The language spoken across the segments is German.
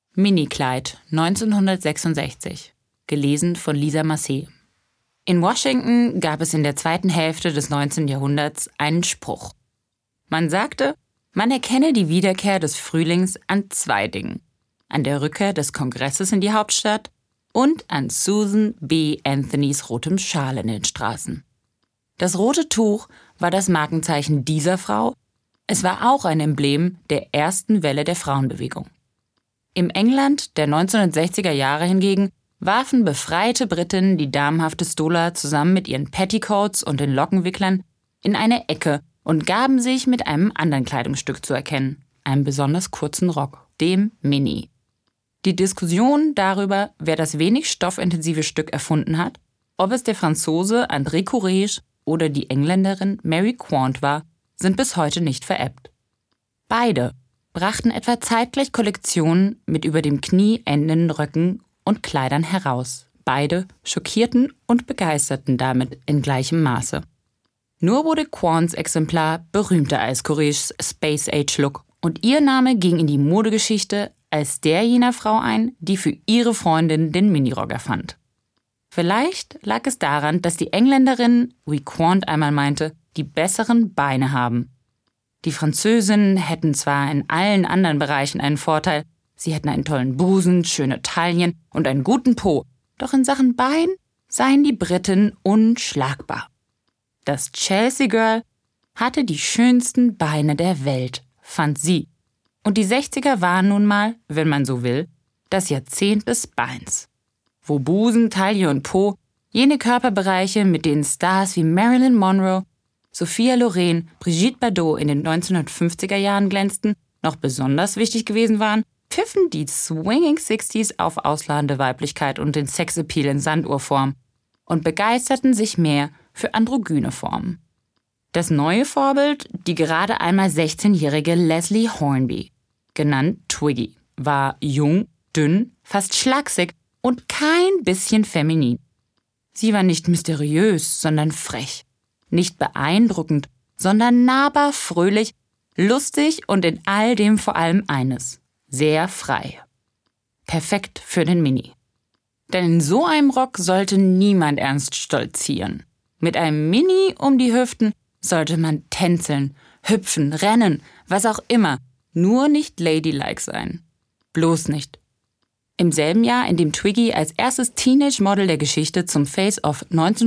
Minikleid, 1966. Gelesen von Lisa Massé. In Washington gab es in der zweiten Hälfte des 19. Jahrhunderts einen Spruch. Man sagte, man erkenne die Wiederkehr des Frühlings an 2 Dingen. An der Rückkehr des Kongresses in die Hauptstadt und an Susan B. Anthonys rotem Schal in den Straßen. Das rote Tuch war das Markenzeichen dieser Frau. Es war auch ein Emblem der ersten Welle der Frauenbewegung. Im England der 1960er Jahre hingegen warfen befreite Britinnen die damenhafte Stola zusammen mit ihren Petticoats und den Lockenwicklern in eine Ecke und gaben sich mit einem anderen Kleidungsstück zu erkennen, einem besonders kurzen Rock, dem Mini. Die Diskussion darüber, wer das wenig stoffintensive Stück erfunden hat, ob es der Franzose André Courrèges oder die Engländerin Mary Quant war, sind bis heute nicht verebbt. Beide brachten etwa zeitgleich Kollektionen mit über dem Knie endenden Röcken und Kleidern heraus. Beide schockierten und begeisterten damit in gleichem Maße. Nur wurde Quants Exemplar berühmter als Courrèges Space Age Look und ihr Name ging in die Modegeschichte als der jener Frau ein, die für ihre Freundin den Minirock erfand. Vielleicht lag es daran, dass die Engländerinnen, wie Quant einmal meinte, die besseren Beine haben. Die Französinnen hätten zwar in allen anderen Bereichen einen Vorteil, sie hätten einen tollen Busen, schöne Taillen und einen guten Po, doch in Sachen Bein seien die Briten unschlagbar. Das Chelsea Girl hatte die schönsten Beine der Welt, fand sie. Und die 60er waren nun mal, wenn man so will, das Jahrzehnt des Beins. Wo Busen, Taille und Po, jene Körperbereiche, mit denen Stars wie Marilyn Monroe, Sophia Loren, Brigitte Bardot in den 1950er Jahren glänzten, noch besonders wichtig gewesen waren, pfiffen die Swinging 60s auf ausladende Weiblichkeit und den Sexappeal in Sanduhrform und begeisterten sich mehr für androgyne Formen. Das neue Vorbild, die gerade einmal 16-jährige Leslie Hornby, genannt Twiggy, war jung, dünn, fast schlaksig und kein bisschen feminin. Sie war nicht mysteriös, sondern frech. Nicht beeindruckend, sondern nahbar, fröhlich, lustig und in all dem vor allem eines: sehr frei. Perfekt für den Mini. Denn in so einem Rock sollte niemand ernst stolzieren. Mit einem Mini um die Hüften sollte man tänzeln, hüpfen, rennen, was auch immer, nur nicht ladylike sein. Bloß nicht. Im selben Jahr, in dem Twiggy als erstes Teenage-Model der Geschichte zum Face-Off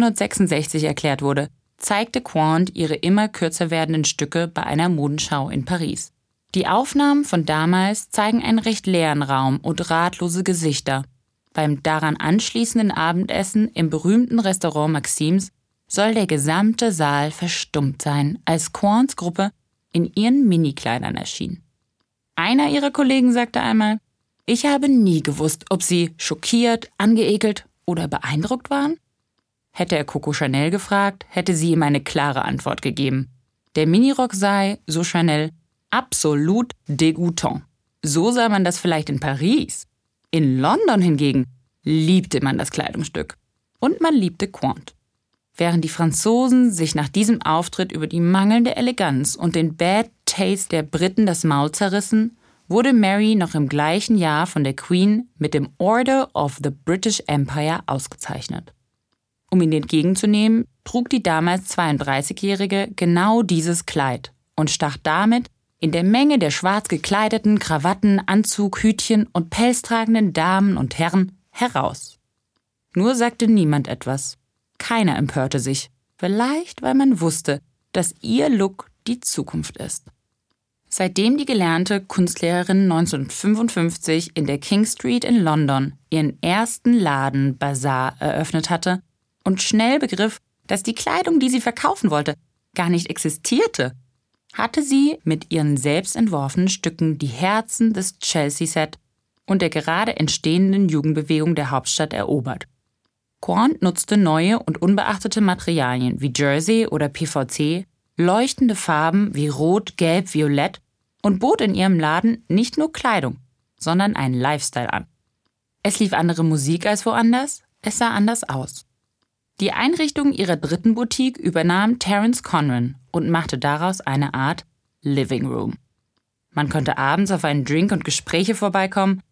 1966 erklärt wurde, zeigte Quant ihre immer kürzer werdenden Stücke bei einer Modenschau in Paris. Die Aufnahmen von damals zeigen einen recht leeren Raum und ratlose Gesichter. Beim daran anschließenden Abendessen im berühmten Restaurant Maxims soll der gesamte Saal verstummt sein, als Quants Gruppe in ihren Minikleidern erschien. Einer ihrer Kollegen sagte einmal: Ich habe nie gewusst, ob sie schockiert, angeekelt oder beeindruckt waren. Hätte er Coco Chanel gefragt, hätte sie ihm eine klare Antwort gegeben. Der Minirock sei, so Chanel, absolut dégoûtant. So sah man das vielleicht in Paris. In London hingegen liebte man das Kleidungsstück. Und man liebte Quant. Während die Franzosen sich nach diesem Auftritt über die mangelnde Eleganz und den Bad Taste der Briten das Maul zerrissen, wurde Mary noch im gleichen Jahr von der Queen mit dem Order of the British Empire ausgezeichnet. Um ihn entgegenzunehmen, trug die damals 32-Jährige genau dieses Kleid und stach damit in der Menge der schwarz gekleideten, Krawatten, Anzug, Hütchen und pelztragenden Damen und Herren heraus. Nur sagte niemand etwas. Keiner empörte sich, vielleicht weil man wusste, dass ihr Look die Zukunft ist. Seitdem die gelernte Kunstlehrerin 1955 in der King Street in London ihren ersten Laden Bazar eröffnet hatte und schnell begriff, dass die Kleidung, die sie verkaufen wollte, gar nicht existierte, hatte sie mit ihren selbst entworfenen Stücken die Herzen des Chelsea-Set und der gerade entstehenden Jugendbewegung der Hauptstadt erobert. Quant nutzte neue und unbeachtete Materialien wie Jersey oder PVC, leuchtende Farben wie Rot, Gelb, Violett und bot in ihrem Laden nicht nur Kleidung, sondern einen Lifestyle an. Es lief andere Musik als woanders, es sah anders aus. Die Einrichtung ihrer dritten Boutique übernahm Terence Conran und machte daraus eine Art Living Room. Man konnte abends auf einen Drink und Gespräche vorbeikommen,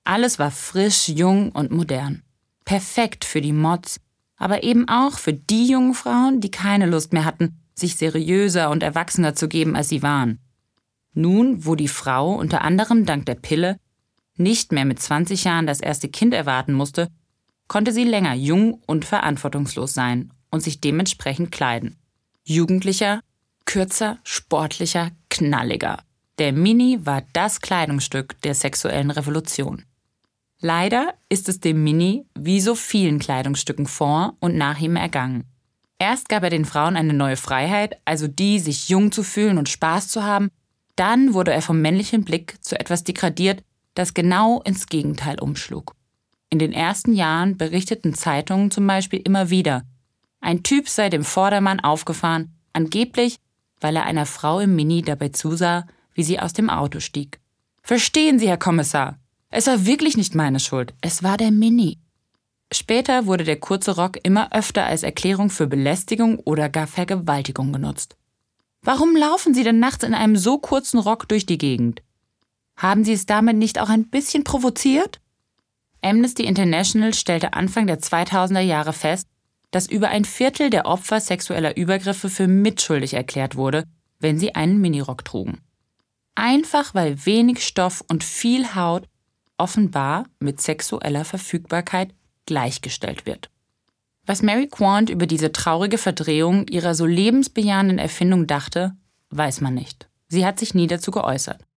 Alles war frisch, jung und modern. Perfekt für die Mods, aber eben auch für die jungen Frauen, die keine Lust mehr hatten, sich seriöser und erwachsener zu geben, als sie waren. Nun, wo die Frau unter anderem dank der Pille nicht mehr mit 20 Jahren das erste Kind erwarten musste, konnte sie länger jung und verantwortungslos sein und sich dementsprechend kleiden. Jugendlicher, kürzer, sportlicher, knalliger. Der Mini war das Kleidungsstück der sexuellen Revolution. Leider ist es dem Mini wie so vielen Kleidungsstücken vor und nach ihm ergangen. Erst gab er den Frauen eine neue Freiheit, also die, sich jung zu fühlen und Spaß zu haben. Dann wurde er vom männlichen Blick zu etwas degradiert, das genau ins Gegenteil umschlug. In den ersten Jahren berichteten Zeitungen zum Beispiel immer wieder, ein Typ sei dem Vordermann aufgefahren, angeblich, weil er einer Frau im Mini dabei zusah, wie sie aus dem Auto stieg. Verstehen Sie, Herr Kommissar, es war wirklich nicht meine Schuld, es war der Mini. Später wurde der kurze Rock immer öfter als Erklärung für Belästigung oder gar Vergewaltigung genutzt. Warum laufen Sie denn nachts in einem so kurzen Rock durch die Gegend? Haben Sie es damit nicht auch ein bisschen provoziert? Amnesty International stellte Anfang der 2000er Jahre fest, dass über ein Viertel der Opfer sexueller Übergriffe für mitschuldig erklärt wurde, wenn sie einen Minirock trugen. Einfach weil wenig Stoff und viel Haut offenbar mit sexueller Verfügbarkeit gleichgestellt wird. Was Mary Quant über diese traurige Verdrehung ihrer so lebensbejahenden Erfindung dachte, weiß man nicht. Sie hat sich nie dazu geäußert.